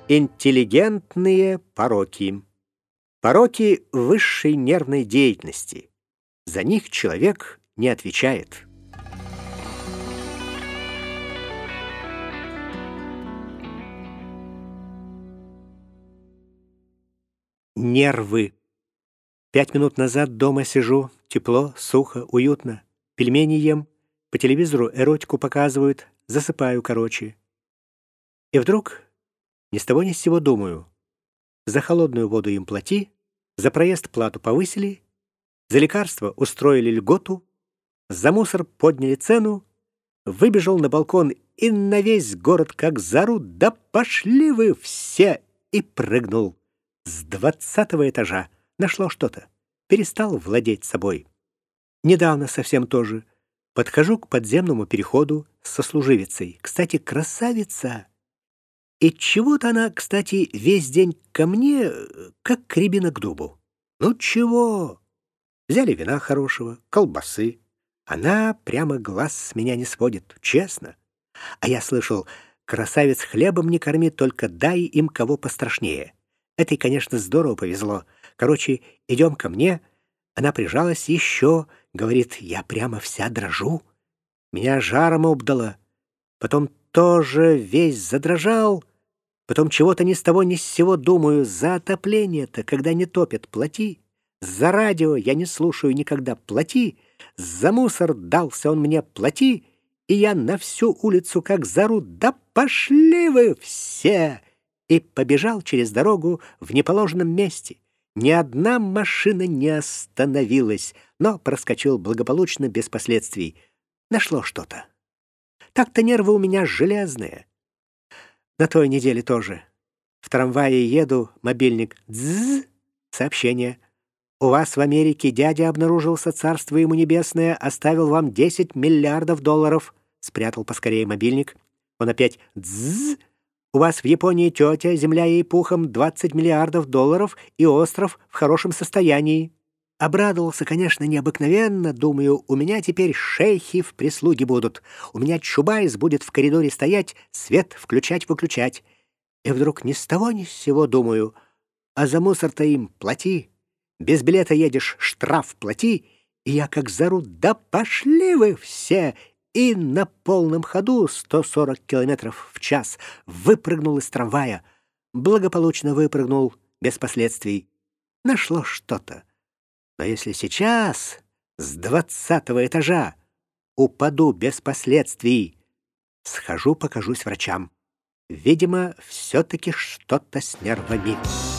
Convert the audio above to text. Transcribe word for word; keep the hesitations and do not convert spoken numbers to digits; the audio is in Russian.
Интеллигентные пороки. Пороки высшей нервной деятельности. За них человек не отвечает. Нервы. Пять минут назад дома сижу, тепло, сухо, уютно. Пельмени ем, по телевизору эротику показывают, засыпаю короче. И вдруг ни с того ни с сего думаю: за холодную воду им плати, за проезд плату повысили, за лекарства устроили льготу, за мусор подняли цену, выбежал на балкон и на весь город как заору: да пошли вы все! И прыгнул с двадцатого этажа. Нашло что-то. Перестал владеть собой. Недавно совсем тоже. Подхожу к подземному переходу с сослуживицей. Кстати, красавица. И чего-то она, кстати, весь день ко мне, как рябина к дубу. Ну чего? Взяли вина хорошего, колбасы. Она прямо глаз с меня не сводит, честно. А я слышал, красавец хлебом не корми, только дай им кого пострашнее. Этой, конечно, здорово повезло. Короче, идем ко мне. Она прижалась еще, говорит, я прямо вся дрожу. Меня жаром обдало. Потом тоже весь задрожал. Потом чего-то ни с того ни с сего думаю. За отопление-то, когда не топят, плати. За радио я не слушаю никогда, плати. За мусор дался он мне, плати. И я на всю улицу как заору: да пошли вы все! И побежал через дорогу в неположенном месте. Ни одна машина не остановилась, но проскочил благополучно, без последствий. Нашло что-то. Так-то нервы у меня железные. На той неделе тоже. В трамвае еду, мобильник. Дзз, сообщение. У вас в Америке дядя обнаружился, царство ему небесное, оставил вам десять миллиардов долларов. Спрятал поскорее мобильник. Он опять дзз. У вас в Японии тетя, земля ей пухом, двадцать миллиардов долларов и остров в хорошем состоянии. Обрадовался, конечно, необыкновенно. Думаю, у меня теперь шейхи в прислуге будут. У меня Чубайс будет в коридоре стоять, свет включать-выключать. И вдруг ни с того ни с сего думаю, а за мусор-то им плати. Без билета едешь, штраф плати. И я как заору: да пошли вы все! И на полном ходу, сто сорок километров в час, выпрыгнул из трамвая. Благополучно выпрыгнул, без последствий. Нашло что-то. Но если сейчас с двадцатого этажа упаду без последствий, схожу, покажусь врачам. Видимо, все-таки что-то с нервами.